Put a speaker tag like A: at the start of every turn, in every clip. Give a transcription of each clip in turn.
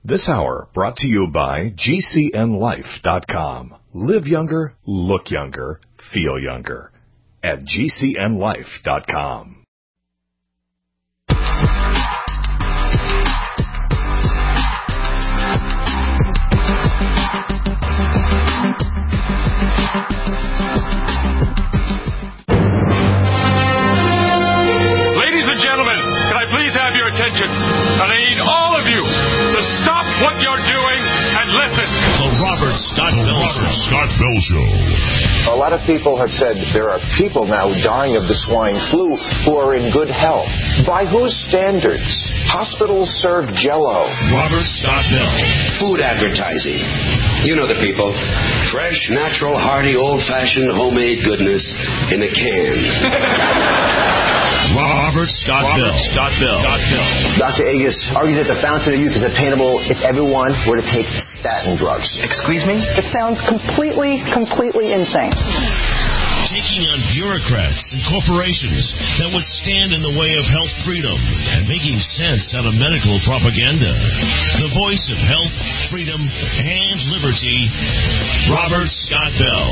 A: This hour brought to you by GCNLife.com. Live younger, look younger, feel younger at GCNLife.com.
B: Ladies and gentlemen, can I please have your attention? And I need all of you to stop what you're doing and listen.
C: The Robert Scott Bell Show.
D: A lot of people have said there are people now dying of the swine flu who are in good health. By whose standards? Hospitals serve Jell-O.
C: Robert Scott Bell.
E: Food advertising. You know the people. Fresh, natural, hearty, old-fashioned, homemade goodness in a can.
C: Robert Scott Bell.
F: Dr. Agus argues that the fountain of youth is attainable if everyone were to take statin drugs.
G: Excuse me? It sounds completely insane.
C: Taking on bureaucrats and corporations that would stand in the way of health freedom and making sense out of medical propaganda. The voice of health, freedom, and liberty, Robert Scott Bell.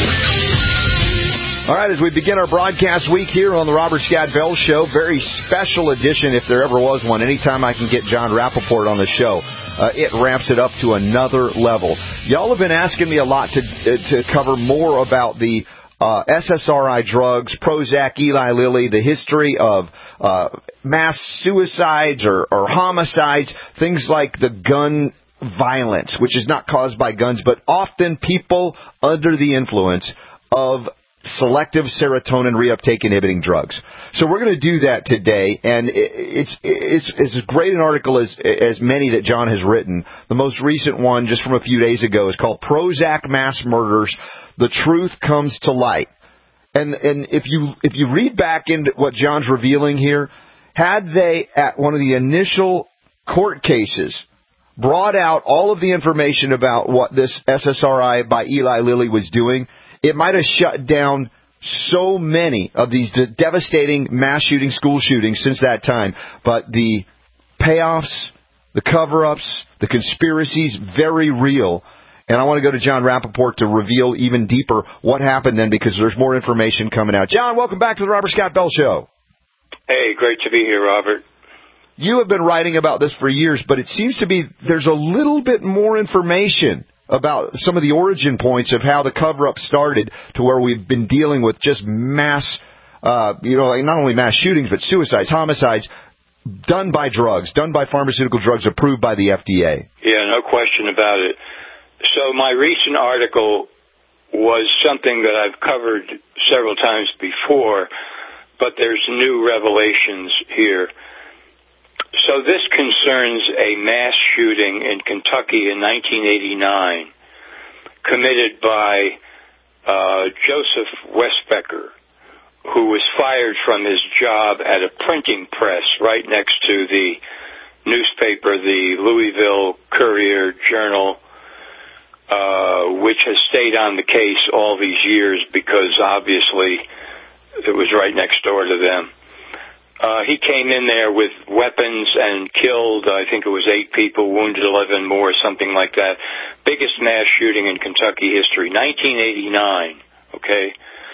H: All right, as we begin our broadcast week here on the Robert Scott Bell Show, very special edition if there ever was one. Anytime I can get John Rappaport on the show, it ramps it up to another level. Y'all have been asking me a lot to cover more about the SSRI drugs, Prozac, Eli Lilly, the history of mass suicides or homicides, things like the gun violence, which is not caused by guns, but often people under the influence of selective serotonin reuptake inhibiting drugs. So we're going to do that today, and it's as great an article as many that John has written. The most recent one, just from a few days ago, is called Prozac Mass Murders: The Truth Comes to Light. And if you read back into what John's revealing here, had they at one of the initial court cases brought out all of the information about what this SSRI by Eli Lilly was doing, it might have shut down so many of these devastating mass shooting, school shootings since that time. But the payoffs, the cover-ups, the conspiracies, very real. And I want to go to John Rappaport to reveal even deeper what happened then, because there's more information coming out. John, welcome back to the Robert Scott Bell Show.
I: Hey, great to be here, Robert.
H: You have been writing about this for years, but it seems to be there's a little bit more information about some of the origin points of how the cover-up started to where we've been dealing with just mass, not only mass shootings, but suicides, homicides, done by drugs, done by pharmaceutical drugs approved by the FDA.
I: Yeah, no question about it. So my recent article was something that I've covered several times before, but there's new revelations here. So this concerns a mass shooting in Kentucky in 1989 committed by Joseph Westbecker, who was fired from his job at a printing press right next to the newspaper, the Louisville Courier-Journal, which has stayed on the case all these years because obviously it was right next door to them. He came in there with weapons and killed, I think it was 8 people, wounded 11 more, something like that. Biggest mass shooting in Kentucky history, 1989, okay?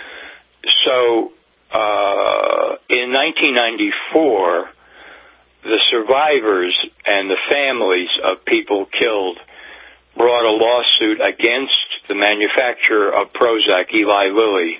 I: So, in 1994, the survivors and the families of people killed brought a lawsuit against the manufacturer of Prozac, Eli Lilly,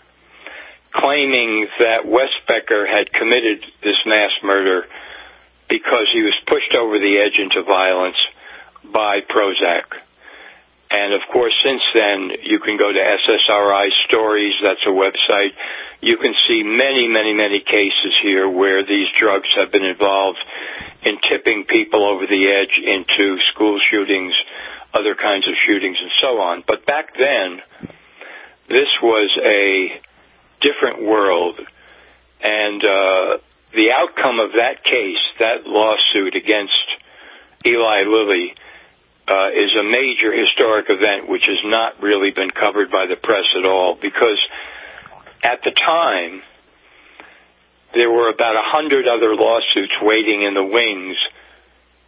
I: claiming that Westbecker had committed this mass murder because he was pushed over the edge into violence by Prozac. And, of course, since then, you can go to SSRI Stories, that's a website. You can see many, many, many cases here where these drugs have been involved in tipping people over the edge into school shootings, other kinds of shootings, and so on. But back then, this was a different world, and the outcome of that case, that lawsuit against Eli Lilly, is a major historic event which has not really been covered by the press at all, because at the time there were about 100 other lawsuits waiting in the wings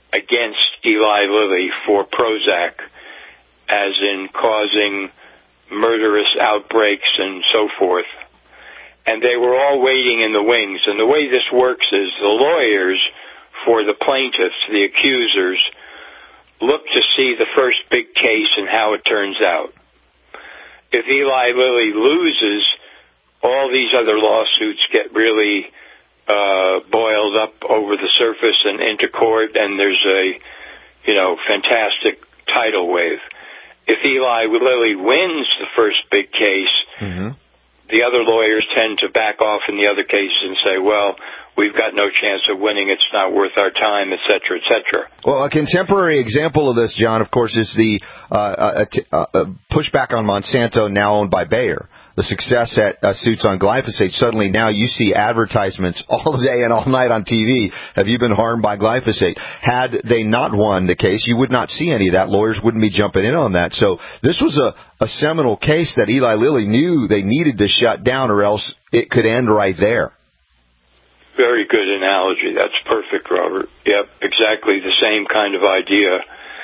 I: against Eli Lilly for Prozac, as in causing murderous outbreaks and so forth. And they were all waiting in the wings. And the way this works is the lawyers for the plaintiffs, the accusers, look to see the first big case and how it turns out. If Eli Lilly loses, all these other lawsuits get really boiled up over the surface and into court, and there's a, fantastic tidal wave. If Eli Lilly wins the first big case, the other lawyers tend to back off in the other cases and say, well, we've got no chance of winning, it's not worth our time, et cetera, et cetera.
H: Well, a contemporary example of this, John, of course, is the pushback on Monsanto, now owned by Bayer. The success at suits on glyphosate. Suddenly now you see advertisements all day and all night on TV. Have you been harmed by glyphosate? Had they not won the case, you would not see any of that. Lawyers wouldn't be jumping in on that. So this was a seminal case that Eli Lilly knew they needed to shut down, or else it could end right there.
I: Very good analogy. That's perfect, Robert. Yep, exactly the same kind of idea.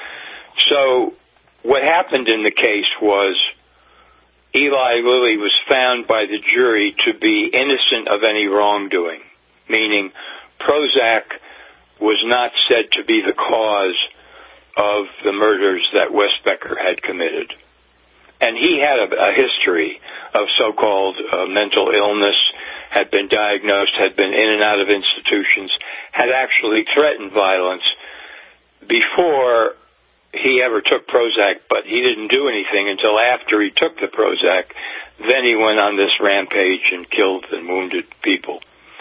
I: So what happened in the case was Eli Lilly was found by the jury to be innocent of any wrongdoing, meaning Prozac was not said to be the cause of the murders that Wes Becker had committed. And he had a history of so-called mental illness, had been diagnosed, had been in and out of institutions, had actually threatened violence before he ever took Prozac, but he didn't do anything until after he took the Prozac. Then he went on this rampage and killed and wounded people.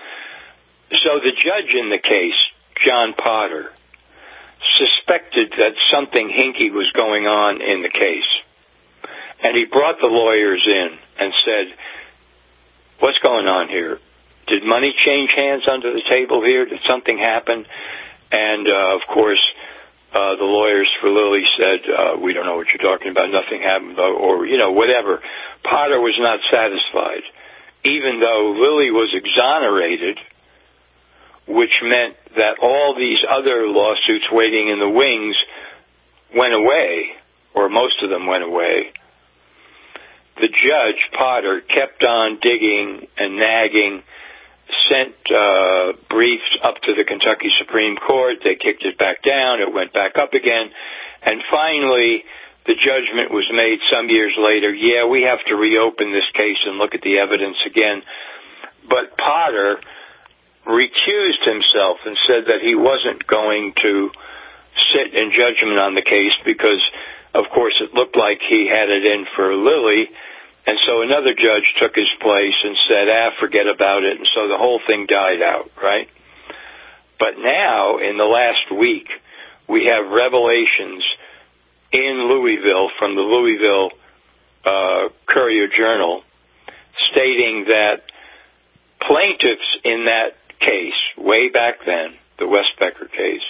I: So the judge in the case, John Potter, suspected that something hinky was going on in the case. And he brought the lawyers in and said, what's going on here? Did money change hands under the table here? Did something happen? And, of course, the lawyers for Lilly said, we don't know what you're talking about, nothing happened, or, whatever. Potter was not satisfied, even though Lilly was exonerated, which meant that all these other lawsuits waiting in the wings went away, or most of them went away. The judge, Potter, kept on digging and nagging, sent briefs up to the Kentucky Supreme Court. They kicked it back down. It went back up again. And finally, the judgment was made some years later. Yeah, we have to reopen this case and look at the evidence again. But Potter recused himself and said that he wasn't going to sit in judgment on the case because, of course, it looked like he had it in for Lilly. And so another judge took his place and said, forget about it. And so the whole thing died out, right? But now, in the last week, we have revelations in Louisville from the Louisville Courier-Journal stating that plaintiffs in that case, way back then, the Wes Becker case,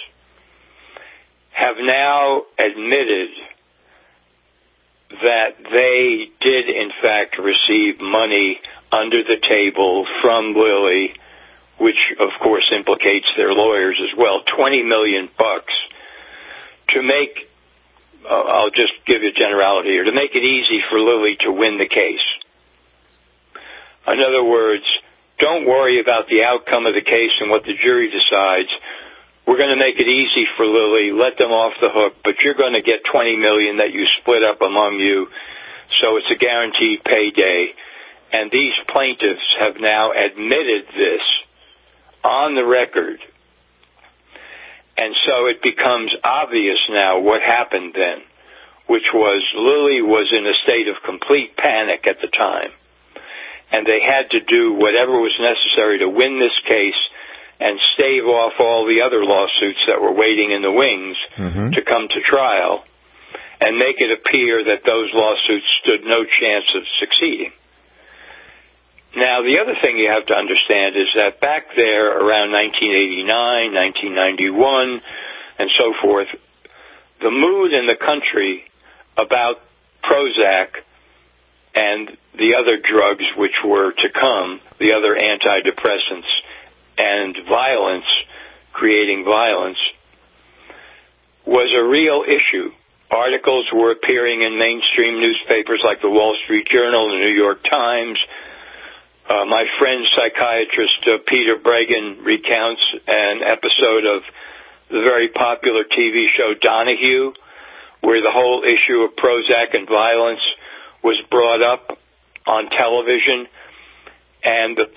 I: have now admitted that they did, in fact, receive money under the table from Lilly, which, of course, implicates their lawyers as well, $20 million to make, I'll just give you a generality here, to make it easy for Lilly to win the case. In other words, don't worry about the outcome of the case and what the jury decides. We're going to make it easy for Lilly, let them off the hook, but you're going to get $20 million that you split up among you, so it's a guaranteed payday. And these plaintiffs have now admitted this on the record. And so it becomes obvious now what happened then, which was Lilly was in a state of complete panic at the time, and they had to do whatever was necessary to win this case and stave off all the other lawsuits that were waiting in the wings to come to trial and make it appear that those lawsuits stood no chance of succeeding. Now, the other thing you have to understand is that back there around 1989, 1991, and so forth, the mood in the country about Prozac and the other drugs which were to come, the other antidepressants, and violence, creating violence, was a real issue. Articles were appearing in mainstream newspapers like the Wall Street Journal, the New York Times. My friend psychiatrist Peter Bregan recounts an episode of the very popular TV show Donahue, where the whole issue of Prozac and violence was brought up on television, and the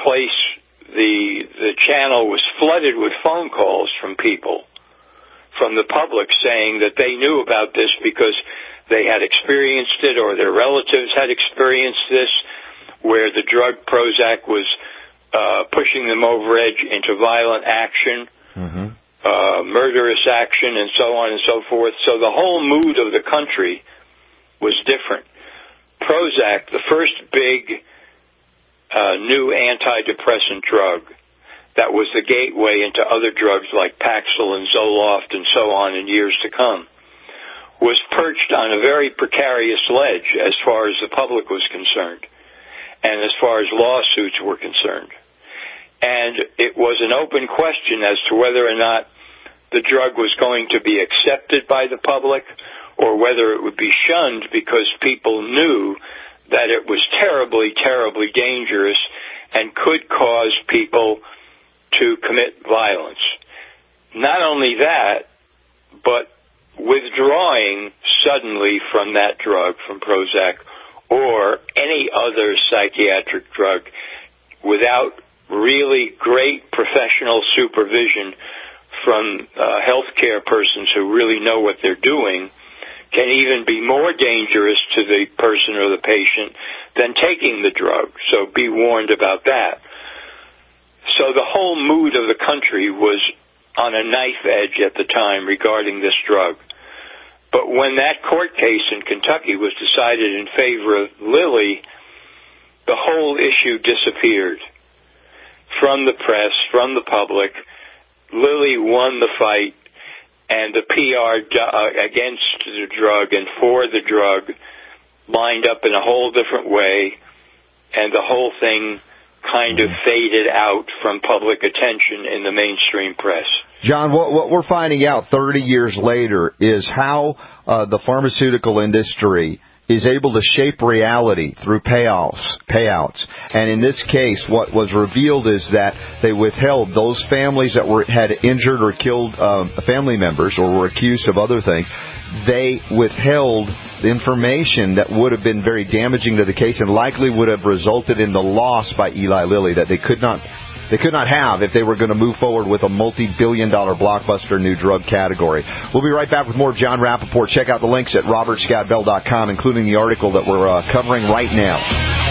I: channel was flooded with phone calls from people, from the public, saying that they knew about this because they had experienced it or their relatives had experienced this, where the drug Prozac was pushing them over edge into violent action, murderous action, and so on and so forth. So the whole mood of the country was different. Prozac, the first big new antidepressant drug that was the gateway into other drugs like Paxil and Zoloft and so on in years to come, was perched on a very precarious ledge as far as the public was concerned and as far as lawsuits were concerned. And it was an open question as to whether or not the drug was going to be accepted by the public or whether it would be shunned because people knew that it was terribly, terribly dangerous and could cause people to commit violence. Not only that, but withdrawing suddenly from that drug, from Prozac, or any other psychiatric drug without really great professional supervision from healthcare persons who really know what they're doing can even be more dangerous to the person or the patient than taking the drug. So be warned about that. So the whole mood of the country was on a knife edge at the time regarding this drug. But when that court case in Kentucky was decided in favor of Lilly, the whole issue disappeared from the press, from the public. Lilly won the fight, and the PR against the drug and for the drug lined up in a whole different way, and the whole thing kind of faded out from public attention in the mainstream press.
H: John, what we're finding out 30 years later is how the pharmaceutical industry is able to shape reality through payouts. And in this case, what was revealed is that they withheld those families that had injured or killed family members or were accused of other things. They withheld the information that would have been very damaging to the case and likely would have resulted in the loss by Eli Lilly that they could not have if they were going to move forward with a multi-billion-dollar blockbuster new drug category. We'll be right back with more John Rappaport. Check out the links at robertscottbell.com, including the article that we're covering right now.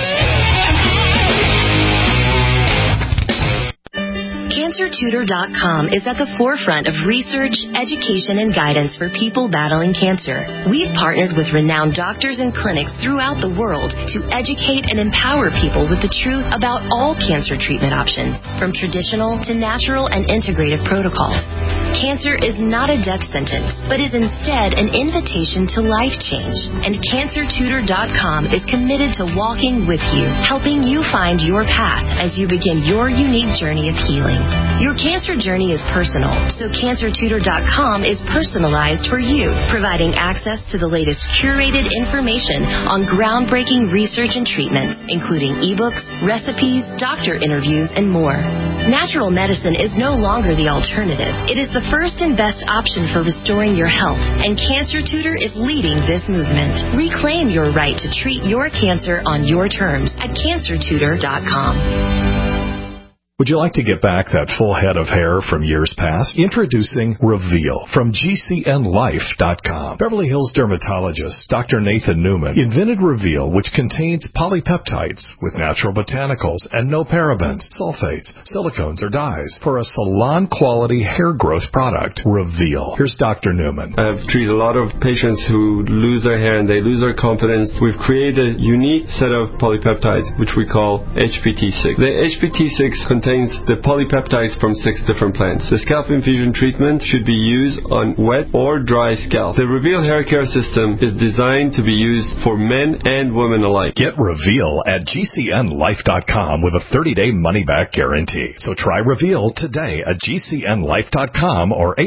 J: CancerTutor.com is at the forefront of research, education, and guidance for people battling cancer. We've partnered with renowned doctors and clinics throughout the world to educate and empower people with the truth about all cancer treatment options, from traditional to natural and integrative protocols. Cancer is not a death sentence, but is instead an invitation to life change. And CancerTutor.com is committed to walking with you, helping you find your path as you begin your unique journey of healing. Your cancer journey is personal, so CancerTutor.com is personalized for you, providing access to the latest curated information on groundbreaking research and treatments, including ebooks, recipes, doctor interviews, and more. Natural medicine is no longer the alternative. It is the first and best option for restoring your health, and Cancer Tutor is leading this movement. Reclaim your right to treat your cancer on your terms at CancerTutor.com.
A: Would you like to get back that full head of hair from years past? Introducing Reveal from GCNLife.com. Beverly Hills dermatologist Dr. Nathan Newman invented Reveal, which contains polypeptides with natural botanicals and no parabens, sulfates, silicones, or dyes for a salon-quality hair growth product. Reveal. Here's Dr. Newman.
K: I've treated a lot of patients who lose their hair and they lose their confidence. We've created a unique set of polypeptides, which we call HPT6. The HPT6 contains contains the polypeptides from 6 different plants. The scalp infusion treatment should be used on wet or dry scalp. The Reveal hair care system is designed to be used for men and women alike.
A: Get Reveal at GCNlife.com with a 30-day money-back guarantee. So try Reveal today at GCNlife.com or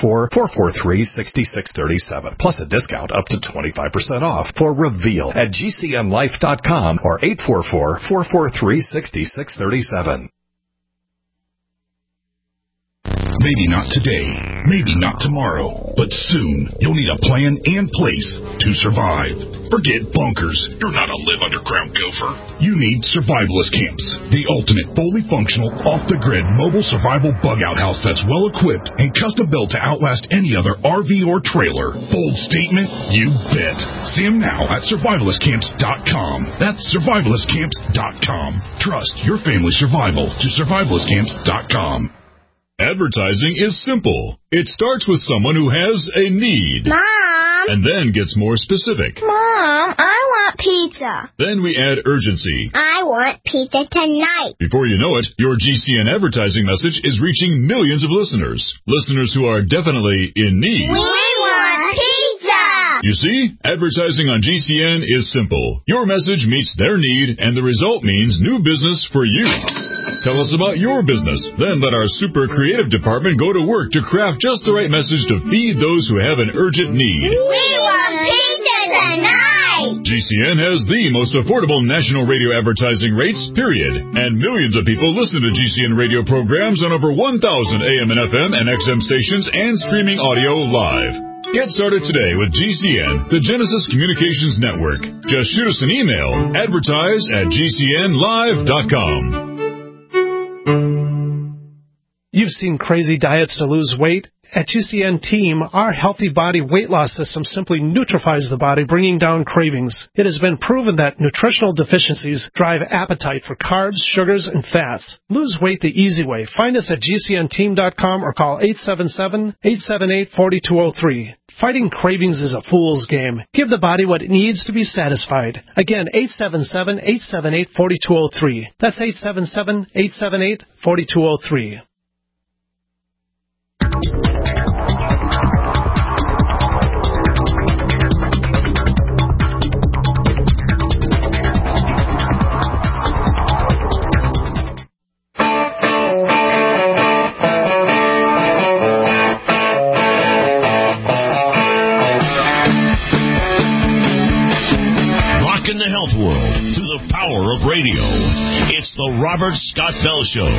A: 844-443-6637. Plus a discount up to 25% off for Reveal at GCNlife.com or 844-443-6637.
L: Maybe not today, maybe not tomorrow, but soon you'll need a plan and place to survive. Forget bunkers. You're not a live underground gopher. You need survivalist camps, the ultimate fully functional, off-the-grid mobile survival bug-out house that's well-equipped and custom-built to outlast any other RV or trailer. Bold statement? You bet. See them now at survivalistcamps.com. That's survivalistcamps.com. Trust your family's survival to survivalistcamps.com.
M: Advertising is simple. It starts with someone who has a need.
N: Mom!
M: And then gets more specific.
N: Mom, I want pizza.
M: Then we add urgency.
N: I want pizza tonight.
M: Before you know it, your GCN advertising message is reaching millions of listeners. Listeners who are definitely in need.
N: We want pizza!
M: You see, advertising on GCN is simple. Your message meets their need, and the result means new business for you. Tell us about your business. Then let our super creative department go to work to craft just the right message to feed those who have an urgent need.
N: We want pizza tonight!
M: GCN has the most affordable national radio advertising rates, period. And millions of people listen to GCN radio programs on over 1,000 AM and FM and XM stations and streaming audio live. Get started today with GCN, the Genesis Communications Network. Just shoot us an email, advertise@gcnlive.com.
O: You've seen crazy diets to lose weight. At GCN Team, our healthy body weight loss system simply neutralifies the body, bringing down cravings. It has been proven that nutritional deficiencies drive appetite for carbs, sugars, and fats. Lose weight the easy way. Find us at GCNteam.com or call 877-878-4203. Fighting cravings is a fool's game. Give the body what it needs to be satisfied. Again, 877-878-4203. That's 877-878-4203.
C: In the health world through the power of radio. It's the Robert Scott Bell Show.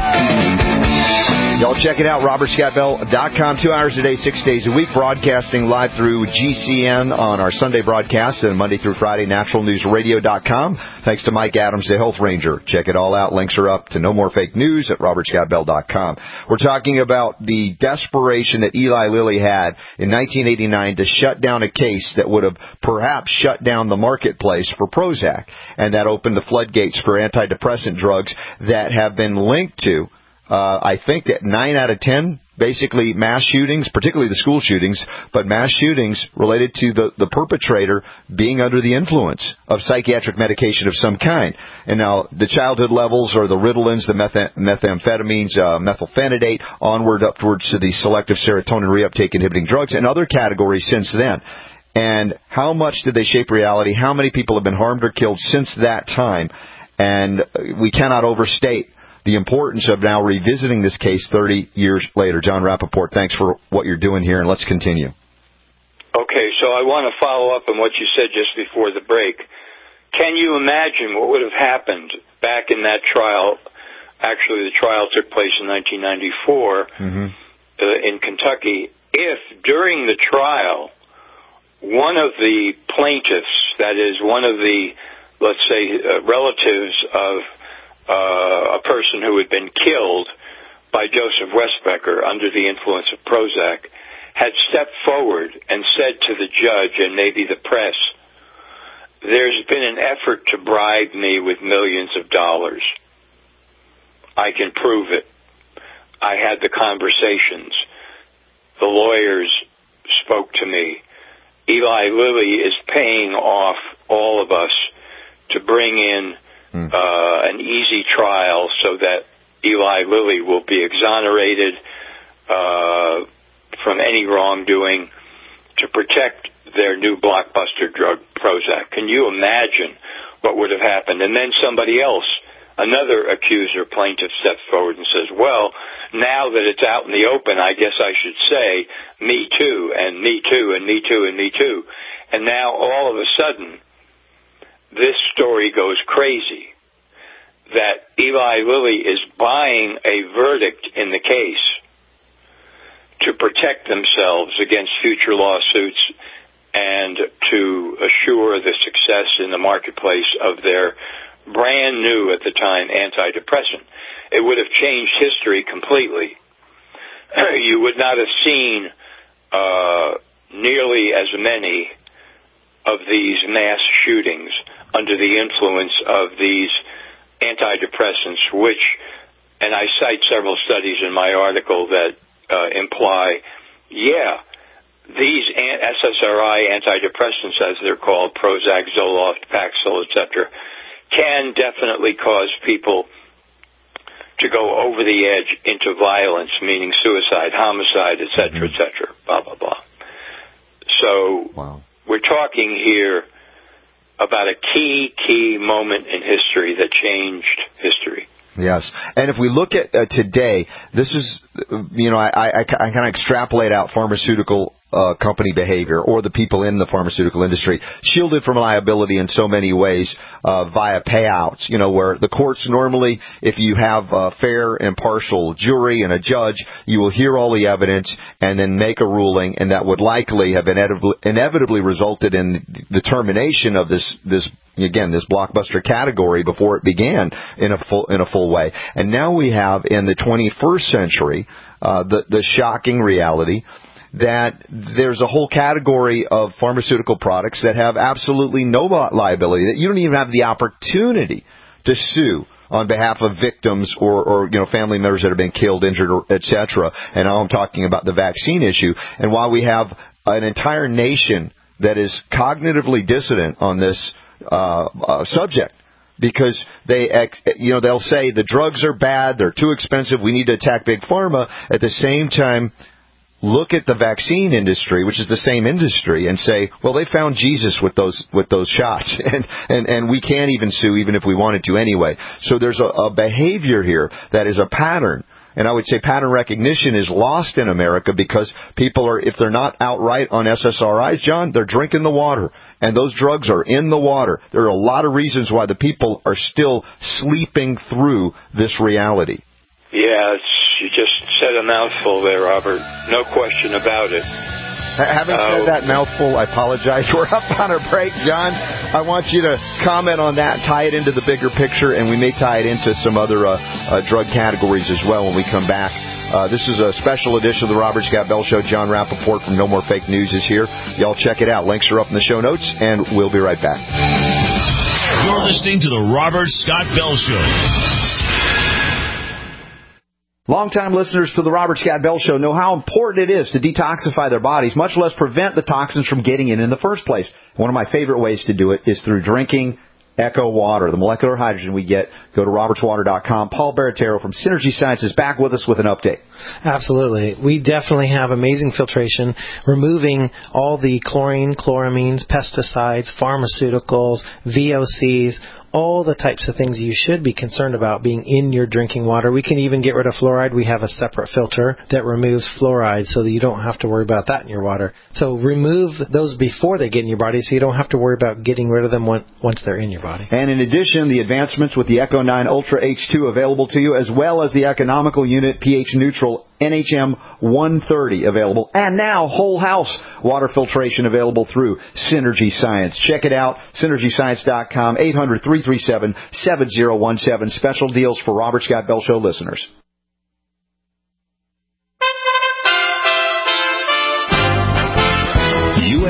H: Y'all check it out, robertscottbell.com, 2 hours a day, 6 days a week, broadcasting live through GCN on our Sunday broadcast and Monday through Friday, naturalnewsradio.com. Thanks to Mike Adams, the Health Ranger. Check it all out. Links are up to No More Fake News at robertscottbell.com. We're talking about the desperation that Eli Lilly had in 1989 to shut down a case that would have perhaps shut down the marketplace for Prozac, and that opened the floodgates for antidepressant drugs that have been linked to, I think that 9 out of 10, basically mass shootings, particularly the school shootings, but mass shootings related to the perpetrator being under the influence of psychiatric medication of some kind. And now the childhood levels are the Ritalins, the methamphetamines, methylphenidate, onward upwards to the selective serotonin reuptake inhibiting drugs and other categories since then. And how much did they shape reality? How many people have been harmed or killed since that time? And we cannot overstate the importance of now revisiting this case 30 years later. John Rappaport, thanks for what you're doing here, and let's continue.
I: Okay, so I want to follow up on what you said just before the break. Can you imagine what would have happened back in that trial? Actually, the trial took place in 1994 in Kentucky. If during the trial, one of the plaintiffs, that is one of the, let's say, relatives of a person who had been killed by Joseph Westbecker under the influence of Prozac, had stepped forward and said to the judge and maybe the press, there's been an effort to bribe me with millions of dollars. I can prove it. I had the conversations. The lawyers spoke to me. Eli Lilly is paying off all of us to bring in an easy trial so that Eli Lilly will be exonerated from any wrongdoing to protect their new blockbuster drug, Prozac. Can you imagine what would have happened? And then somebody else, another accuser, plaintiff, steps forward and says, well, now that it's out in the open, I guess I should say, me too, and me too, and me too, and me too. And now all of a sudden, this story goes crazy, that Eli Lilly is buying a verdict in the case to protect themselves against future lawsuits and to assure the success in the marketplace of their brand new, at the time, antidepressant. It would have changed history completely. You would not have seen nearly as many of these mass shootings under the influence of these antidepressants, which, and I cite several studies in my article that imply, these SSRI antidepressants, as they're called, Prozac, Zoloft, Paxil, etc., can definitely cause people to go over the edge into violence, meaning suicide, homicide, etc., etc., blah, blah, blah. So we're talking here about a key moment in history that changed history.
H: Yes. And if we look at today, this is, I kind of extrapolate out pharmaceutical company behavior, or the people in the pharmaceutical industry, shielded from liability in so many ways via payouts, where the courts normally, if you have a fair, impartial jury and a judge, you will hear all the evidence and then make a ruling, and that would likely have inevitably resulted in the termination of this blockbuster category before it began in a full way. And now we have, in the 21st century, the shocking reality that there's a whole category of pharmaceutical products that have absolutely no liability, that you don't even have the opportunity to sue on behalf of victims or family members that have been killed, injured, etc. And now I'm talking about the vaccine issue. And while we have an entire nation that is cognitively dissident on this subject, because they'll say the drugs are bad, they're too expensive, we need to attack big pharma. At the same time, look at the vaccine industry, which is the same industry, and say, well, they found Jesus with those shots, and we can't even sue even if we wanted to anyway. So there's a behavior here that is a pattern. And I would say pattern recognition is lost in America because people are, if they're not outright on SSRIs, John, they're drinking the water. And those drugs are in the water. There are a lot of reasons why the people are still sleeping through this reality.
I: Yeah, you just said a mouthful there, Robert. No question about it.
H: Having said that mouthful, I apologize. We're up on our break. John, I want you to comment on that, tie it into the bigger picture, and we may tie it into some other drug categories as well when we come back. This is a special edition of the Robert Scott Bell Show. John Rappaport from No More Fake News is here. Y'all check it out. Links are up in the show notes, and we'll be right back.
C: You're listening to the Robert Scott Bell Show.
H: Longtime listeners to the Robert Scott Bell Show know how important it is to detoxify their bodies, much less prevent the toxins from getting in the first place. One of my favorite ways to do it is through drinking Echo Water, the molecular hydrogen we get. Go to robertswater.com. Paul Baratero from Synergy Science is back with us with an update.
P: Absolutely. We definitely have amazing filtration, removing all the chlorine, chloramines, pesticides, pharmaceuticals, VOCs, all the types of things you should be concerned about being in your drinking water. We can even get rid of fluoride. We have a separate filter that removes fluoride so that you don't have to worry about that in your water. So remove those before they get in your body so you don't have to worry about getting rid of them once they're in your body.
H: And in addition, the advancements with the Echo 9 Ultra H2 available to you, as well as the economical unit pH neutral NHM 130 available, and now whole house water filtration available through Synergy Science. Check it out, synergyscience.com, 800-337-7017. Special deals for Robert Scott Bell Show listeners.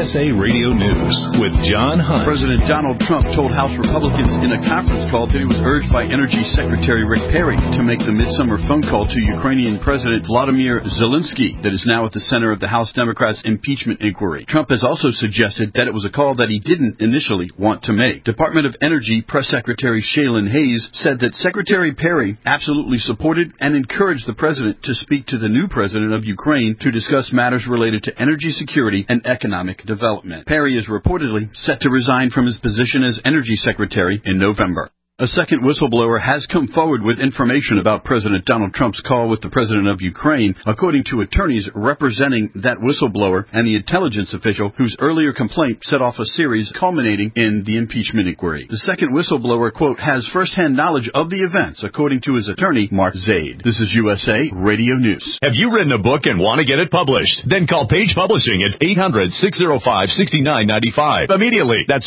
A: USA Radio News with John Hunt.
Q: President Donald Trump told House Republicans in a conference call that he was urged by Energy Secretary Rick Perry to make the midsummer phone call to Ukrainian President Vladimir Zelensky that is now at the center of the House Democrats' impeachment inquiry. Trump has also suggested that it was a call that he didn't initially want to make. Department of Energy Press Secretary Shaylin Hayes said that Secretary Perry absolutely supported and encouraged the president to speak to the new president of Ukraine to discuss matters related to energy security and economic development. Perry is reportedly set to resign from his position as Energy Secretary in November. A second whistleblower has come forward with information about President Donald Trump's call with the president of Ukraine, according to attorneys representing that whistleblower and the intelligence official whose earlier complaint set off a series culminating in the impeachment inquiry. The second whistleblower, quote, has firsthand knowledge of the events, according to his attorney, Mark Zaid. This is USA Radio News.
R: Have you written a book and want to get it published? Then call Page Publishing at 800-605-6995. Immediately. That's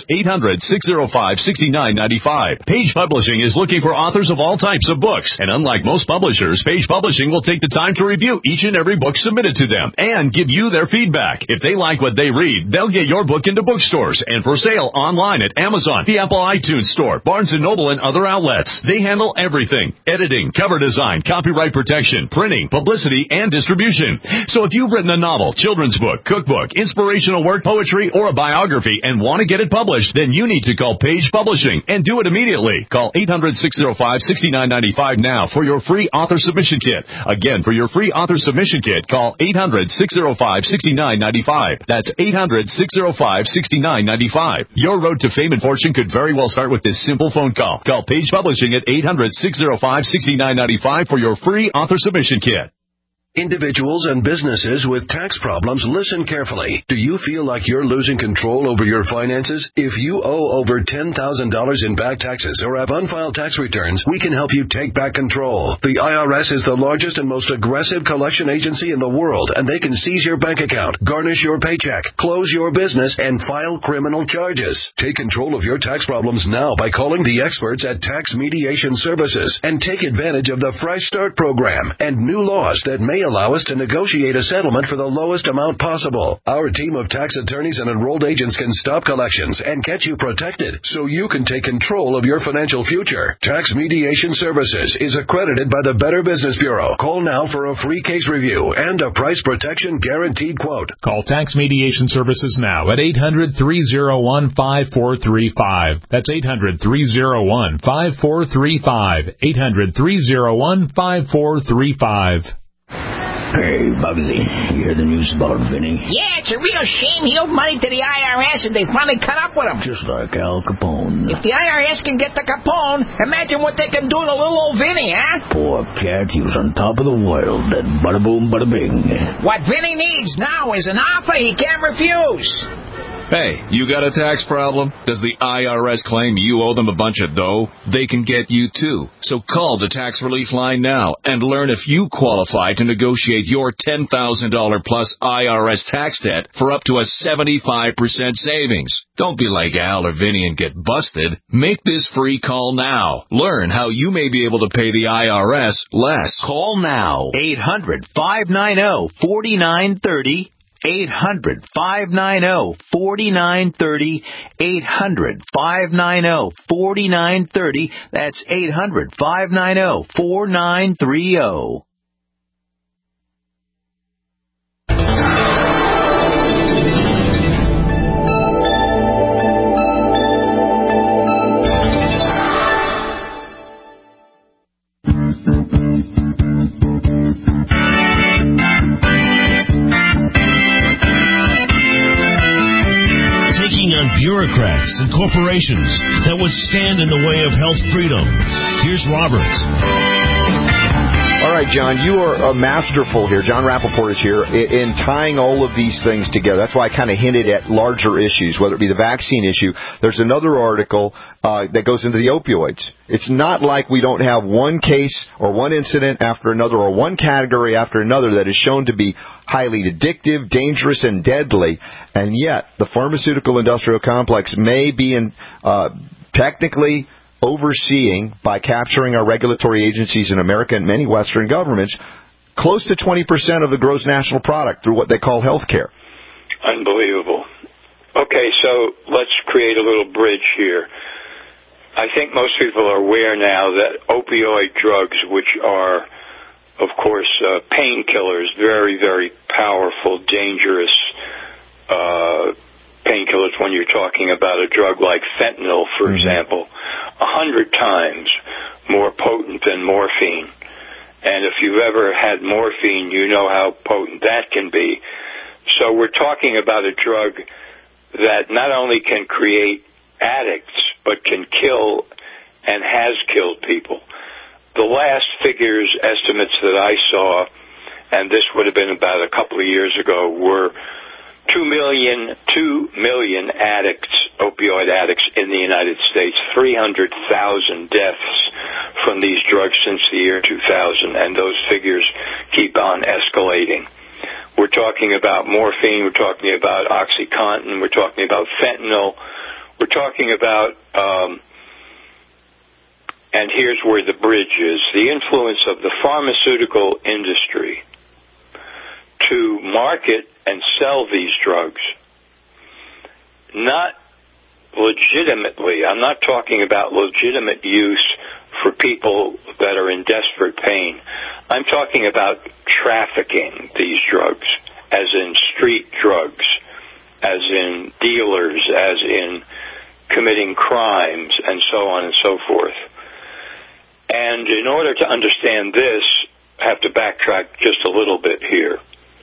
R: 800-605-6995. Page Publishing is looking for authors of all types of books, and unlike most publishers, Page Publishing will take the time to review each and every book submitted to them and give you their feedback. If they like what they read, they'll get your book into bookstores and for sale online at Amazon, the Apple iTunes Store, Barnes & Noble, and other outlets. They handle everything: editing, cover design, copyright protection, printing, publicity, and distribution. So if you've written a novel, children's book, cookbook, inspirational work, poetry, or a biography and want to get it published, then you need to call Page Publishing and do it immediately. Call 800-605-6995 now for your free author submission kit. Again, for your free author submission kit, call 800-605-6995. That's 800-605-6995. Your road to fame and fortune could very well start with this simple phone call. Call Page Publishing at 800-605-6995 for your free author submission kit.
S: Individuals and businesses with tax problems, listen carefully. Do you feel like you're losing control over your finances? If you owe over $10,000 in back taxes or have unfiled tax returns, we can help you take back control. The IRS is the largest and most aggressive collection agency in the world, and they can seize your bank account, garnish your paycheck, close your business, and file criminal charges. Take control of your tax problems now by calling the experts at Tax Mediation Services and take advantage of the Fresh Start program and new laws that may allow us to negotiate a settlement for the lowest amount possible. Our team of tax attorneys and enrolled agents can stop collections and get you protected so you can take control of your financial future. Tax Mediation Services is accredited by the Better Business Bureau. Call now for a free case review and a price protection guaranteed quote.
T: Call Tax Mediation Services now at 800-301-5435. That's 800-301-5435. 800-301-5435.
U: Hey, Bugsy, you hear the news about Vinny?
V: Yeah, it's a real shame he owed money to the IRS and they finally cut up with him.
U: Just like Al Capone.
V: If the IRS can get to Capone, imagine what they can do to little old Vinny, huh?
U: Poor cat, he was on top of the world, and bada boom, bada bing.
V: What Vinny needs now is an offer he can't refuse.
W: Hey, you got a tax problem? Does the IRS claim you owe them a bunch of dough? They can get you too. So call the Tax Relief Line now and learn if you qualify to negotiate your $10,000 plus IRS tax debt for up to a 75% savings. Don't be like Al or Vinny and get busted. Make this free call now. Learn how you may be able to pay the IRS less.
X: Call now. 800-590-4930. 800-590-4930. 800-590-4930. That's 800-590-4930.
C: Bureaucrats and corporations that would stand in the way of health freedom. Here's Robert.
H: All right, John, you are masterful here. John Rappaport is here in tying all of these things together. That's why I kind of hinted at larger issues, whether it be the vaccine issue. There's another article that goes into the opioids. It's not like we don't have one case or one incident after another or one category after another that is shown to be highly addictive, dangerous, and deadly, and yet the pharmaceutical industrial complex may be technically overseeing, by capturing our regulatory agencies in America and many Western governments, close to 20% of the gross national product through what they call health care.
I: Unbelievable. So let's create a little bridge here. I think most people are aware now that opioid drugs, which are, of course, painkillers, very, very powerful, dangerous painkillers when you're talking about a drug like fentanyl, for example, 100 times more potent than morphine. And if you've ever had morphine, you know how potent that can be. So we're talking about a drug that not only can create addicts, but can kill and has killed people. The last estimates that I saw, and this would have been about a couple of years ago, were 2 million addicts, opioid addicts in the United States, 300,000 deaths from these drugs since the year 2000, and those figures keep on escalating. We're talking about morphine, we're talking about OxyContin, we're talking about fentanyl, we're talking about, and here's where the bridge is, the influence of the pharmaceutical industry to market and sell these drugs, not legitimately. I'm not talking about legitimate use for people that are in desperate pain. I'm talking about trafficking these drugs, as in street drugs, as in dealers, as in committing crimes, and so on and so forth. And in order to understand this, I have to backtrack just a little bit here.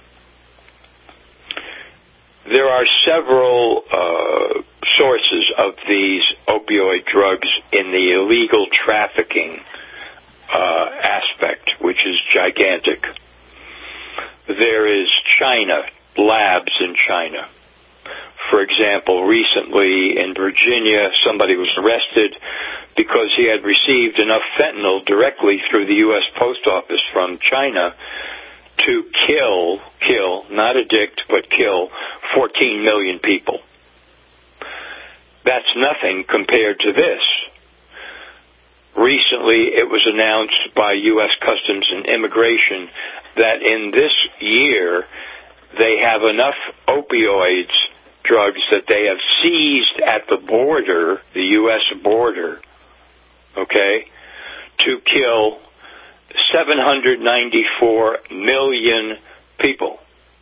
I: There are several sources of these opioid drugs in the illegal trafficking aspect, which is gigantic. There is China, labs in China. For example, recently in Virginia, somebody was arrested because he had received enough fentanyl directly through the U.S. Post Office from China to kill, not addict, but kill 14 million people. That's nothing compared to this. Recently, it was announced by U.S. Customs and Immigration that in this year, they have enough opioids drugs that they have seized at the border, the U.S. border, okay, to kill 794 million people.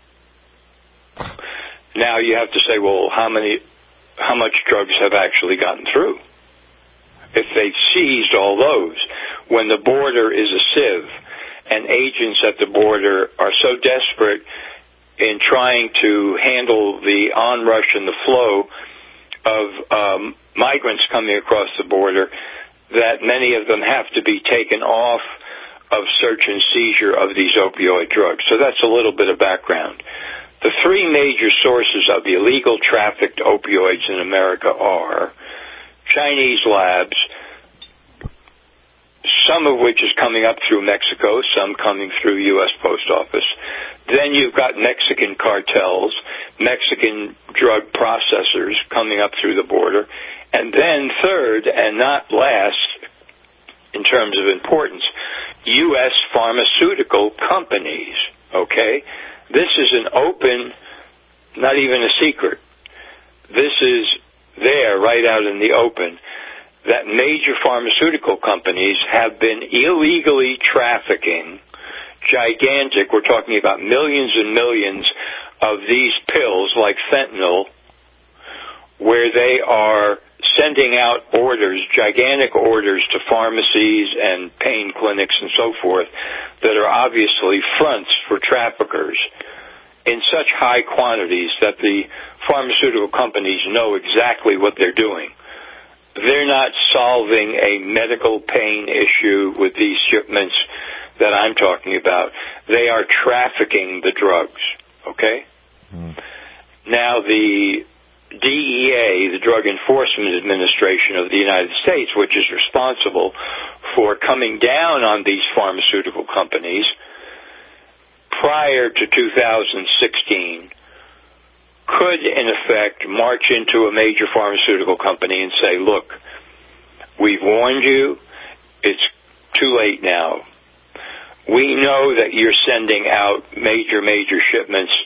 I: Now you have to say, well, how much drugs have actually gotten through? If they've seized all those, when the border is a sieve and agents at the border are so desperate in trying to handle the onrush and the flow of migrants coming across the border, that many of them have to be taken off of search and seizure of these opioid drugs. So that's a little bit of background. The three major sources of the illegal trafficked opioids in America are Chinese labs, some of which is coming up through Mexico, some coming through U.S. Post Office. Then you've got Mexican cartels, Mexican drug processors coming up through the border. And then third, and not last in terms of importance, U.S. pharmaceutical companies, okay? This is an open, not even a secret. This is there right out in the open, that major pharmaceutical companies have been illegally trafficking gigantic, we're talking about millions and millions of these pills like fentanyl, where they are sending out orders, gigantic orders to pharmacies and pain clinics and so forth that are obviously fronts for traffickers in such high quantities that the pharmaceutical companies know exactly what they're doing. They're not solving a medical pain issue with these shipments that I'm talking about. They are trafficking the drugs, okay? Now, the DEA, the Drug Enforcement Administration of the United States, which is responsible for coming down on these pharmaceutical companies prior to 2016, could, in effect, march into a major pharmaceutical company and say, look, we've warned you, it's too late now. We know that you're sending out major shipments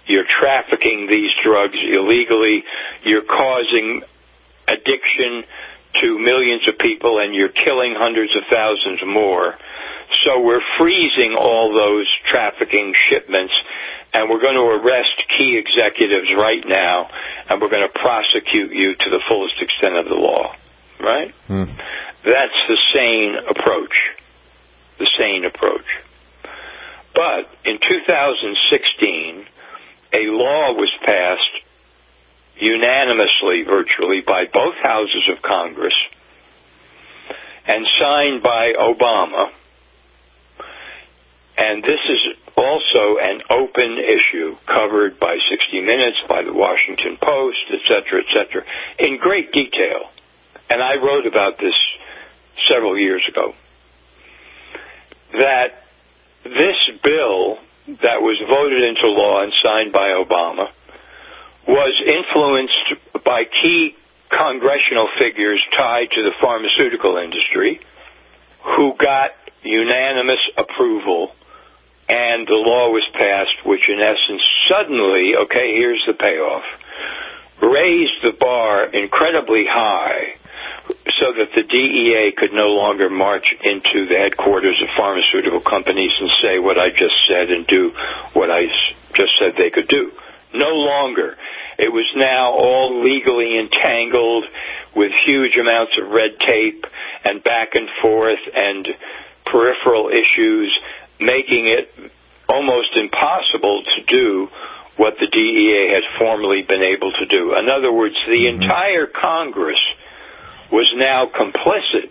I: You're trafficking these drugs illegally. You're causing addiction to millions of people, and you're killing hundreds of thousands more. So we're freezing all those trafficking shipments, and we're going to arrest key executives right now, and we're going to prosecute you to the fullest extent of the law. Right? That's the sane approach. The sane approach. But in 2016, a law was passed unanimously, virtually, by both houses of Congress and signed by Obama. And this is also an open issue covered by 60 Minutes, by the Washington Post, et cetera, in great detail. And I wrote about this several years ago, that this bill that was voted into law and signed by Obama was influenced by key congressional figures tied to the pharmaceutical industry who got unanimous approval, and the law was passed, which in essence suddenly, okay, here's the payoff, raised the bar incredibly high so that the DEA could no longer march into the headquarters of pharmaceutical companies and say what I just said and do what I just said they could do. No longer. It was now all legally entangled with huge amounts of red tape and back and forth and peripheral issues, making it almost impossible to do what the DEA had formerly been able to do. In other words, the entire Congress was now complicit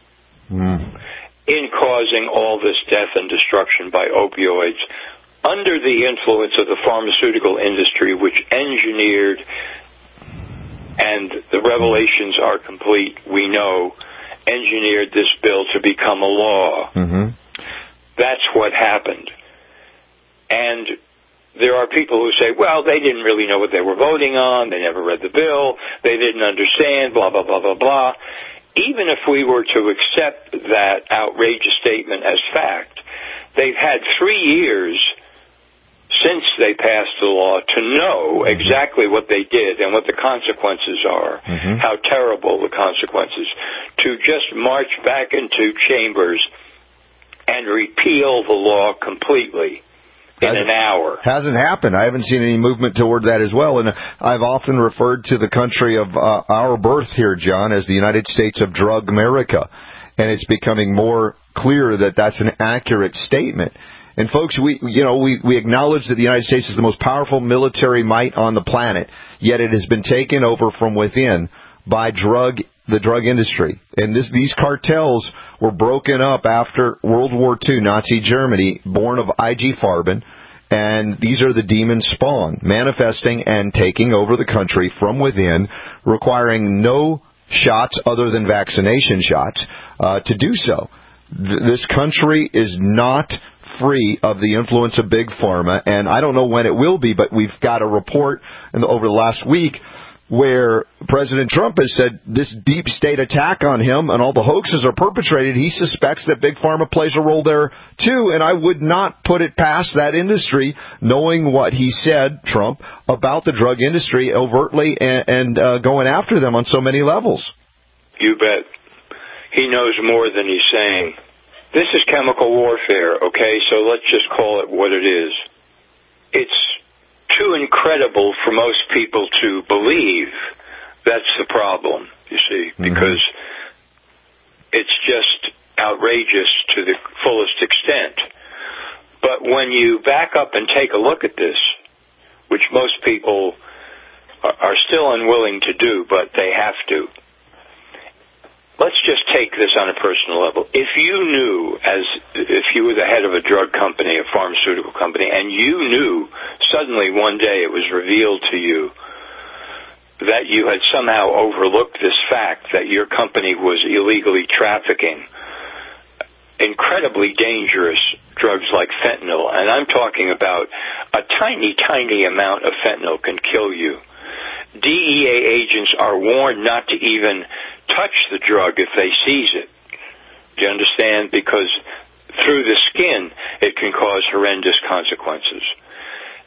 I: in causing all this death and destruction by opioids under the influence of the pharmaceutical industry, which engineered, and the revelations are complete, we know, engineered this bill to become a law. That's what happened. And there are people who say, well, they didn't really know what they were voting on, they never read the bill, they didn't understand, blah, blah, blah, blah, blah. Even if we were to accept that outrageous statement as fact, they've had 3 years since they passed the law to know exactly what they did and what the consequences are, how terrible the consequences, to just march back into chambers and repeal the law completely in an hour.
H: Hasn't happened. I haven't seen any movement toward that as well. And I've often referred to the country of our birth here, John, as the United States of Drug America. And it's becoming more clear that that's an accurate statement. And folks, we acknowledge that the United States is the most powerful military might on the planet, yet it has been taken over from within by the drug industry. And these cartels were broken up after World War II, Nazi Germany, born of IG Farben, and these are the demon spawn, manifesting and taking over the country from within, requiring no shots other than vaccination shots to do so. This country is not free of the influence of Big Pharma, and I don't know when it will be, but we've got a report over the last week where President Trump has said this deep state attack on him and all the hoaxes are perpetrated. He suspects that Big Pharma plays a role there, too, and I would not put it past that industry, knowing what he said, Trump, about the drug industry overtly and going after them on so many levels. You bet. He knows more than he's saying. This is chemical warfare, okay? So let's just call it what it is. It's too incredible for most people to believe. That's the problem, you see, because it's just outrageous to the fullest extent. But when you back up and take a look at this, which most people are still unwilling to do, but they have to, let's just take this on a personal level. If you knew, if you were the head of a drug company, a pharmaceutical company, and you knew suddenly one day it was revealed to you that you had somehow overlooked this fact that your company was illegally trafficking incredibly dangerous drugs like fentanyl, and I'm talking about a tiny, tiny amount of fentanyl can kill you. DEA agents are warned not to even touch the drug if they seize it. Do you understand? Because through the skin, it can cause horrendous consequences.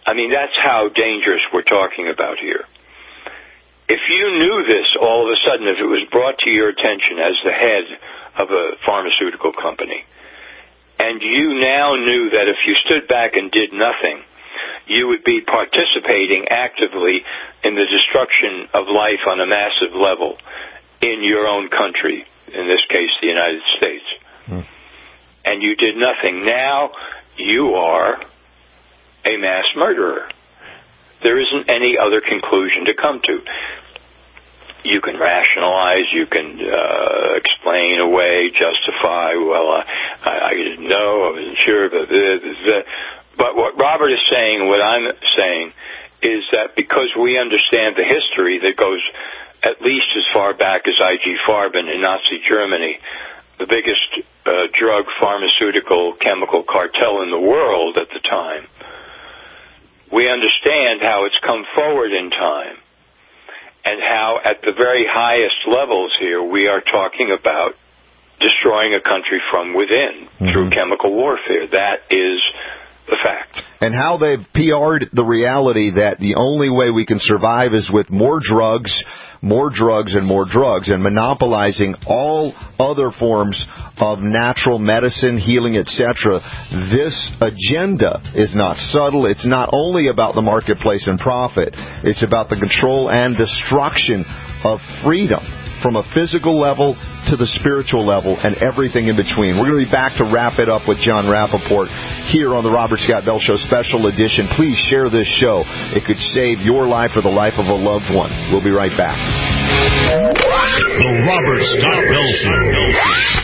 I: I mean, that's how dangerous we're talking about here. If you knew this all of a sudden, if it was brought to your attention as the head of a pharmaceutical company, and you now knew that if you stood back and did nothing, you would be participating actively in the destruction of life on a massive level in your own country, in this case, the United States, and you did nothing, now you are a mass murderer. There isn't any other conclusion to come to. You can rationalize, you can explain away, justify, well, I didn't know, I wasn't sure, but what Robert is saying, what I'm saying, is that because we understand the history that goes at least as far back as I.G. Farben in Nazi Germany, the biggest drug, pharmaceutical, chemical cartel in the world at the time, we understand how it's come forward in time and how at the very highest levels here we are talking about destroying a country from within through chemical warfare. That is the fact.
H: And how they've PR'd the reality that the only way we can survive is with more drugs, and more drugs, and monopolizing all other forms of natural medicine, healing, etc. This agenda is not subtle. It's not only about the marketplace and profit. It's about the control and destruction of freedom from a physical level to the spiritual level and everything in between. We're going to be back to wrap it up with John Rappaport here on the Robert Scott Bell Show Special Edition. Please share this show. It could save your life or the life of a loved one. We'll be right back.
C: The Robert Scott Bell Show.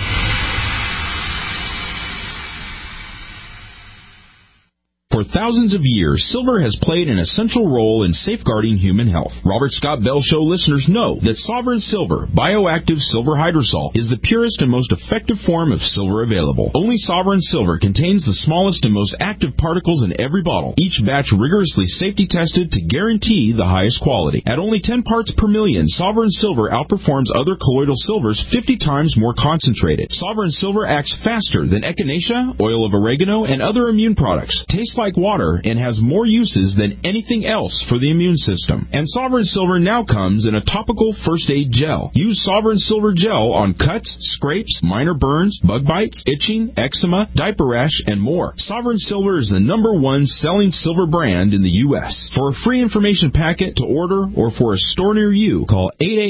B: For thousands of years, silver has played an essential role in safeguarding human health. Robert Scott Bell Show listeners know that Sovereign Silver, bioactive silver hydrosol, is the purest and most effective form of silver available. Only Sovereign Silver contains the smallest and most active particles in every bottle, each batch rigorously safety tested to guarantee the highest quality. At only 10 parts per million, Sovereign Silver outperforms other colloidal silvers 50 times more concentrated. Sovereign Silver acts faster than echinacea, oil of oregano, and other immune products. Tastes like water and has more uses than anything else for the immune system. And Sovereign Silver now comes in a topical first aid gel. Use Sovereign Silver gel on cuts, scrapes, minor burns, bug bites, itching, eczema, diaper rash, and more. Sovereign Silver is the #1 selling silver brand in the U.S. For a free information packet to order or for a store near you, call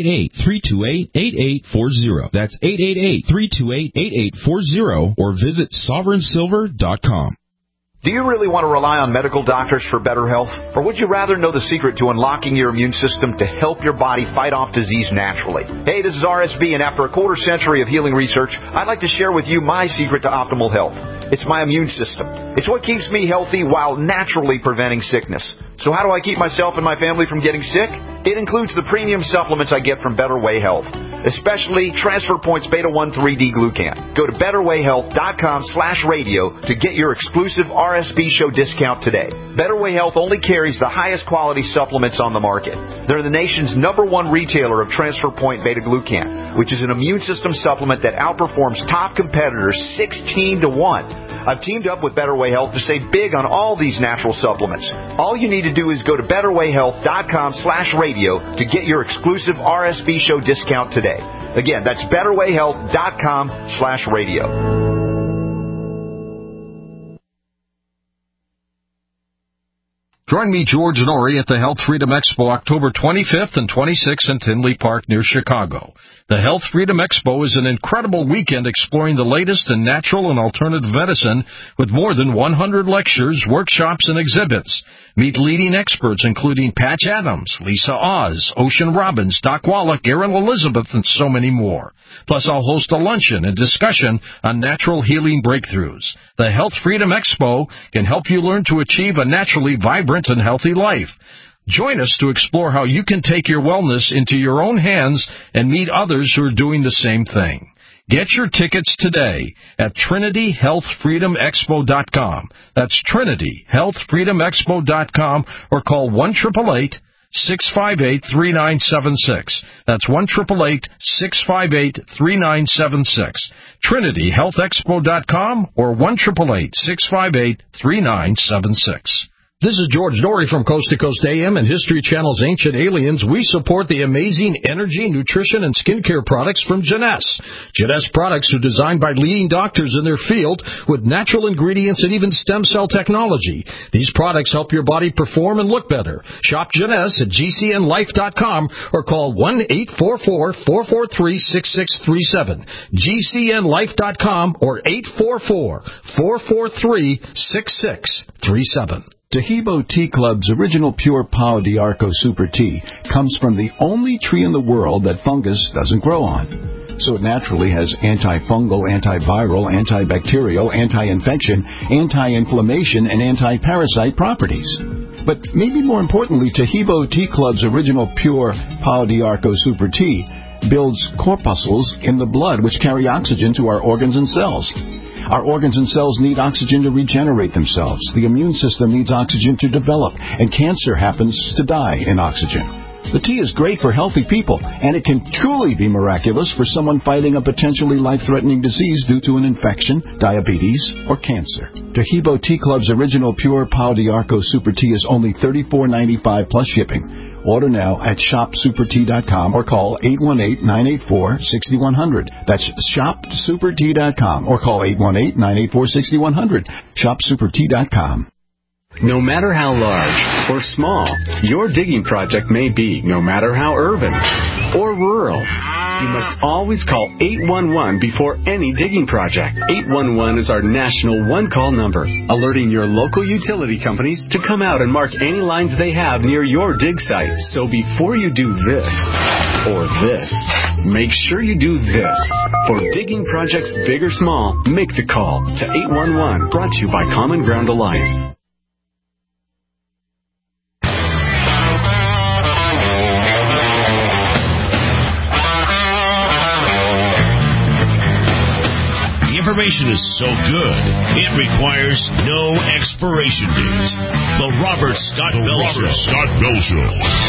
B: 888-328-8840. That's 888-328-8840 or visit sovereignsilver.com.
H: Do you really want to rely on medical doctors for better health? Or would you rather know the secret to unlocking your immune system to help your body fight off disease naturally? Hey, this is RSB, and after a quarter century of healing research, I'd like to share with you my secret to optimal health. It's my immune system. It's what keeps me healthy while naturally preventing sickness. So how do I keep myself and my family from getting sick? It includes the premium supplements I get from Better Way Health, especially Transfer Points Beta 1 3D Glucan. Go to betterwayhealth.com/radio to get your exclusive RSB show discount today. Better Way Health only carries the highest quality supplements on the market. They're the nation's #1 retailer of Transfer Point Beta Glucan, which is an immune system supplement that outperforms top competitors 16 to 1. I've teamed up with Better Way Health to save big on all these natural supplements. All you need to do is go to betterwayhealth.com/radio to get your exclusive RSB show discount today. Again, that's betterwayhealth.com/radio.
D: Join me, George Norrie, at the Health Freedom Expo October 25th and 26th in Tinley Park near Chicago. The Health Freedom Expo is an incredible weekend exploring the latest in natural and alternative medicine with more than 100 lectures, workshops, and exhibits. Meet leading experts including Patch Adams, Lisa Oz, Ocean Robbins, Doc Wallach, Erin Elizabeth, and so many more. Plus, I'll host a luncheon and discussion on natural healing breakthroughs. The Health Freedom Expo can help you learn to achieve a naturally vibrant and healthy life. Join us to explore how you can take your wellness into your own hands and meet others who are doing the same thing. Get your tickets today at TrinityHealthFreedomExpo.com. That's TrinityHealthFreedomExpo.com or call 1-888-658-3976. That's 1-888-658-3976. TrinityHealthExpo.com or 1-888-658-3976. This is George Norrie from Coast to Coast AM and History Channel's Ancient Aliens. We support the amazing energy, nutrition, and skincare products from Jeunesse. Jeunesse products are designed by leading doctors in their field with natural ingredients and even stem cell technology. These products help your body perform and look better. Shop Jeunesse at GCNLife.com or call 1-844-443-6637. GCNLife.com or 844-443-6637.
E: Tahibo Tea Club's original pure Pau d'Arco Super Tea comes from the only tree in the world that fungus doesn't grow on. So it naturally has antifungal, antiviral, antibacterial, anti-infection, anti-inflammation, and anti-parasite properties. But maybe more importantly, Tahibo Tea Club's original pure Pau d'Arco Super Tea builds corpuscles in the blood which carry oxygen to our organs and cells. Our organs and cells need oxygen to regenerate themselves. The immune system needs oxygen to develop, and cancer happens to die in oxygen. The tea is great for healthy people, and it can truly be miraculous for someone fighting a potentially life-threatening disease due to an infection, diabetes, or cancer. Tahibo Tea Club's original pure Pau d'Arco Super Tea is only $34.95 plus shipping. Order now at shopsupertea.com or call 818-984-6100. That's shopsupertea.com or call 818-984-6100. Shopsupertea.com.
F: No matter how large or small your digging project may be, no matter how urban or rural, you must always call 811 before any digging project. 811 is our national one-call number, alerting your local utility companies to come out and mark any lines they have near your dig site. So before you do this or this, make sure you do this. For digging projects big or small, make the call to 811, brought to you by Common Ground Alliance.
C: Information is so good, it requires no expiration date. The Robert Scott Bell Show.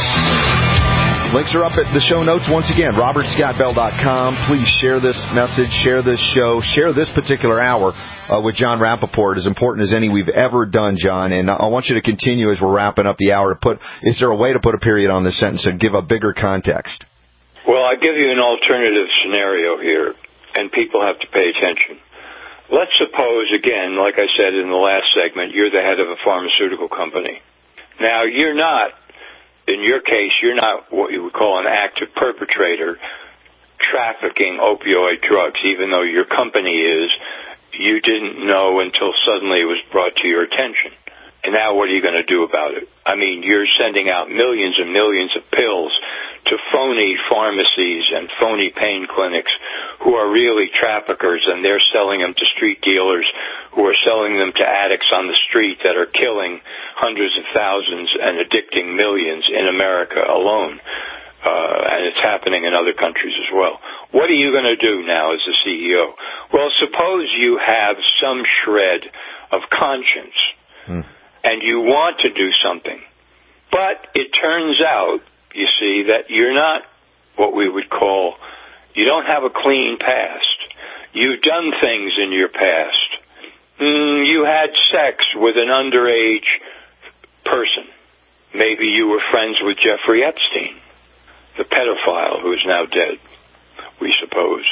H: Links are up at the show notes once again, robertscottbell.com. Please share this message, share this show, share this particular hour with John Rappaport, as important as any we've ever done, John. And I want you to continue as we're wrapping up the hour. Is there a way to put a period on this sentence and give a bigger context?
I: Well, I give you an alternative scenario here, and people have to pay attention. Let's suppose, again, like I said in the last segment, you're the head of a pharmaceutical company. Now, you're not, in your case, you're not what you would call an active perpetrator trafficking opioid drugs, even though your company is. You didn't know until suddenly it was brought to your attention. And now what are you going to do about it? I mean, you're sending out millions and millions of pills to phony pharmacies and phony pain clinics who are really traffickers, and they're selling them to street dealers who are selling them to addicts on the street that are killing hundreds of thousands and addicting millions in America alone. And it's happening in other countries as well. What are you going to do now as the CEO? Well, suppose you have some shred of conscience. And you want to do something. But it turns out, you see, that you're not what we would call, you don't have a clean past. You've done things in your past. You had sex with an underage person. Maybe you were friends with Jeffrey Epstein, the pedophile who is now dead, we suppose.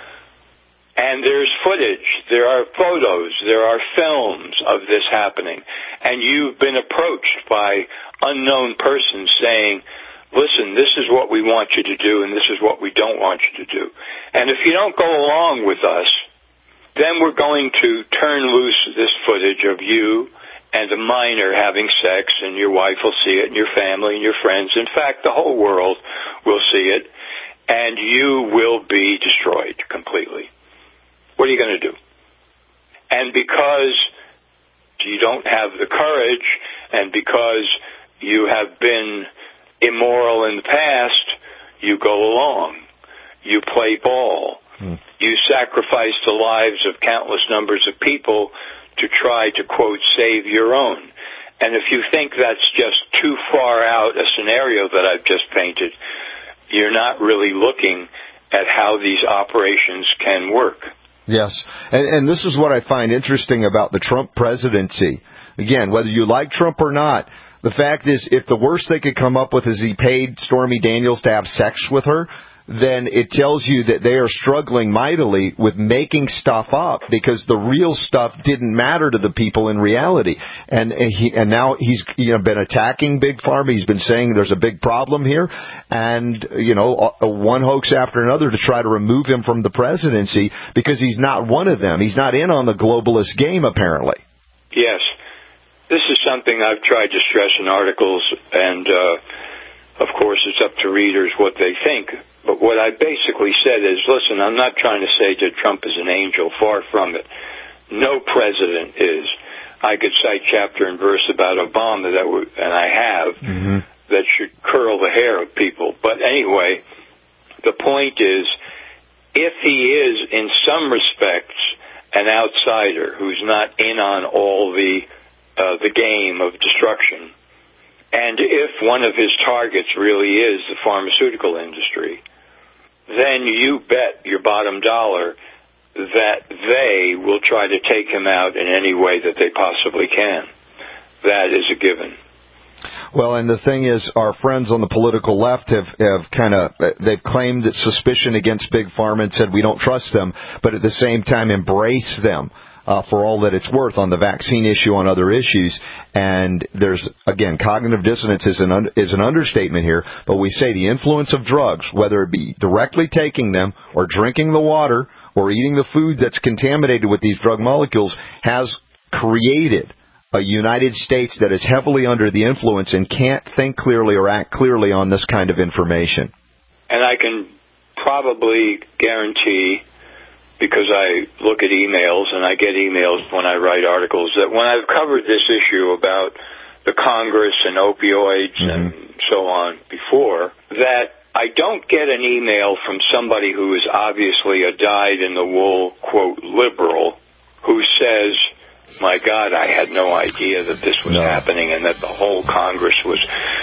I: And there's footage, there are photos, there are films of this happening. And you've been approached by unknown persons saying, listen, this is what we want you to do and this is what we don't want you to do. And if you don't go along with us, then we're going to turn loose this footage of you and a minor having sex, and your wife will see it, and your family and your friends. In fact, the whole world will see it, and you will be destroyed completely. What are you going to do? And because you don't have the courage, and because you have been immoral in the past, you go along. You play ball. You sacrifice the lives of countless numbers of people to try to, quote, save your own. And if you think that's just too far out a scenario that I've just painted, you're not really looking at how these operations can work.
H: Yes, and this is what I find interesting about the Trump presidency. again, whether you like Trump or not, the fact is, if the worst they could come up with is he paid Stormy Daniels to have sex with her, then it tells you that they are struggling mightily with making stuff up, because the real stuff didn't matter to the people in reality. And now he's been attacking Big Pharma. He's been saying there's a big problem here, and one hoax after another to try to remove him from the presidency, because he's not one of them. He's not in on the globalist game, apparently.
I: Yes, this is something I've tried to stress in articles, and of course it's up to readers what they think. But what I basically said is, listen, I'm not trying to say that Trump is an angel. Far from it. No president is. I could cite chapter and verse about Obama and I have, that should curl the hair of people. But anyway, the point is, if he is in some respects an outsider who's not in on all the game of destruction, and if one of his targets really is the pharmaceutical industry, then you bet your bottom dollar that they will try to take him out in any way that they possibly can. That is a given.
H: Well, and the thing is, our friends on the political left have they've claimed that suspicion against Big Pharma and said we don't trust them, but at the same time embrace them for all that it's worth on the vaccine issue, on other issues. And there's, again, cognitive dissonance is an understatement here, but we say the influence of drugs, whether it be directly taking them or drinking the water or eating the food that's contaminated with these drug molecules, has created a United States that is heavily under the influence and can't think clearly or act clearly on this kind of information.
I: And I can probably guarantee, because I look at emails and I get emails when I write articles, that when I've covered this issue about the Congress and opioids and so on before, that I don't get an email from somebody who is obviously a dyed-in-the-wool, quote, liberal, who says, my God, I had no idea that this was happening and that the whole Congress was,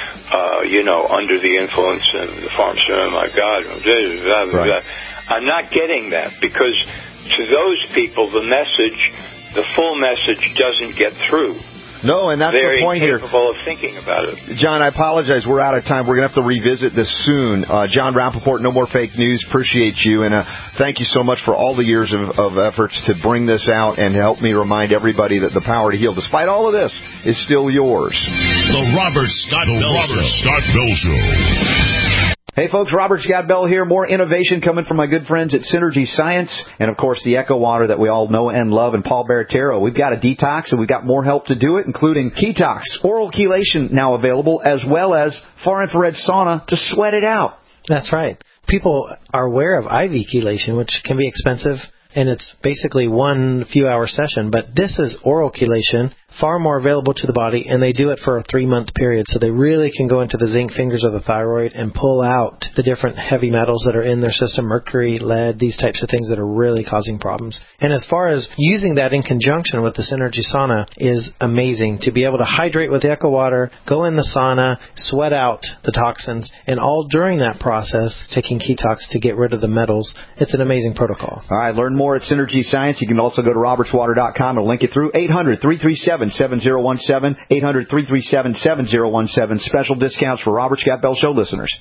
I: under the influence of the pharmaceutical. My God, blah, blah, blah. I'm not getting that, because to those people, the full message doesn't get through.
H: No, and that's the point here.
I: They're incapable of thinking about it.
H: John, I apologize. We're out of time. We're going to have to revisit this soon. John Rappaport, No More Fake News. Appreciate you. And thank you so much for all the years of efforts to bring this out and help me remind everybody that the power to heal, despite all of this, is still yours.
C: The Robert Scott Bell Show.
H: Hey folks, Robert Scott Bell here. More innovation coming from my good friends at Synergy Science, and of course the Echo Water that we all know and love, and Paul Baratero. We've got a detox, and we've got more help to do it, including Ketox, oral chelation now available, as well as far infrared sauna to sweat it out.
P: That's right. People are aware of IV chelation, which can be expensive, and it's basically one few-hour session. But this is oral chelation, far more available to the body, and they do it for a 3-month period. So they really can go into the zinc fingers of the thyroid and pull out the different heavy metals that are in their system, mercury, lead, these types of things that are really causing problems. And as far as using that in conjunction with the Synergy Sauna is amazing. To be able to hydrate with the Echo Water, go in the sauna, sweat out the toxins, and all during that process, taking Ketox to get rid of the metals. It's an amazing protocol.
H: All right, learn more at Synergy Science. You can also go to robertswater.com and link it through 800-337-7017, 800-337-7017. Special discounts for Robert Scott Bell Show listeners.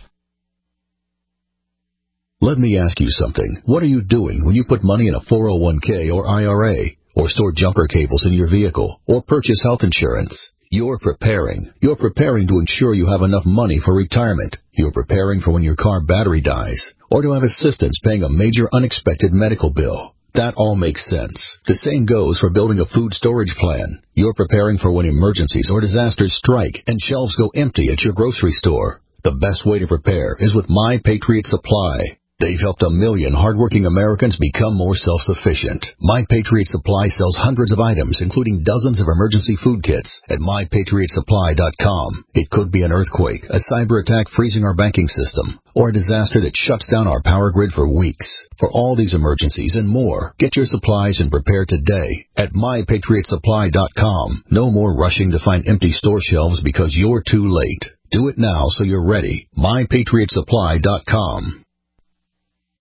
G: Let me ask you something. What are you doing when you put money in a 401k or IRA, or store jumper cables in your vehicle, or purchase health insurance? You're preparing. You're preparing to ensure you have enough money for retirement. You're preparing for when your car battery dies, or to have assistance paying a major unexpected medical bill. That all makes sense. The same goes for building a food storage plan. You're preparing for when emergencies or disasters strike and shelves go empty at your grocery store. The best way to prepare is with My Patriot Supply. They've helped 1 million hardworking Americans become more self-sufficient. My Patriot Supply sells hundreds of items, including dozens of emergency food kits at MyPatriotSupply.com. It could be an earthquake, a cyber attack freezing our banking system, or a disaster that shuts down our power grid for weeks. For all these emergencies and more, get your supplies and prepare today at MyPatriotSupply.com. No more rushing to find empty store shelves because you're too late. Do it now so you're ready. MyPatriotSupply.com.